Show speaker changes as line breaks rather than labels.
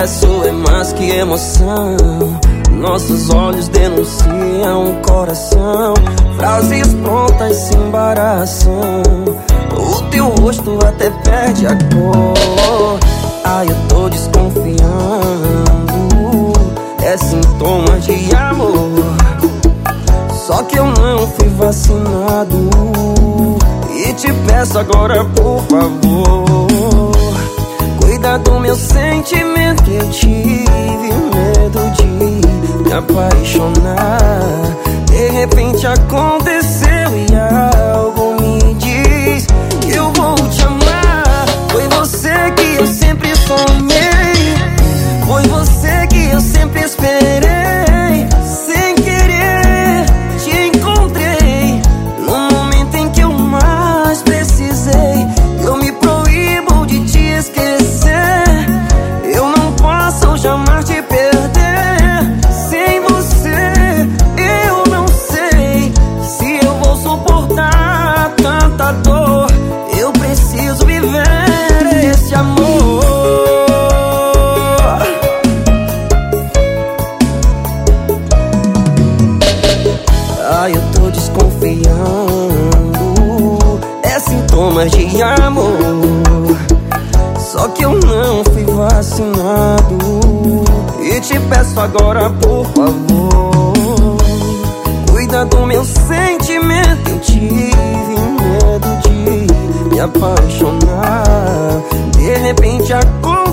excesso é mais que emoção. Nossos olhos denunciam o coração. Frases prontas se embaraçam. O teu rosto até perde a cor. Ai, eu tô desconfiando. É sintoma de amor. Só que eu não fui vacinado. E te peço agora, por favor, cuida do meu sentimento. Eu tive medo de me apaixonar. De repente aconteceu e algo me diz que eu vou te amar. Foi você que eu sempre sonhei. Foi você que eu sempre esperei. Sem querer te encontrei no momento em que eu mais precisei. Eu me proíbo de te esquecer. Eu não posso jamais te perder. Sem você eu não sei se eu vou suportar tanta dor. Eu preciso viver esse amor. Ai, eu tô desconfiando. É sintomas de amor. Só que eu não fui vacinado. E te peço agora, por favor, cuida do meu sentimento. Eu tive medo de me apaixonar. De repente aconteceu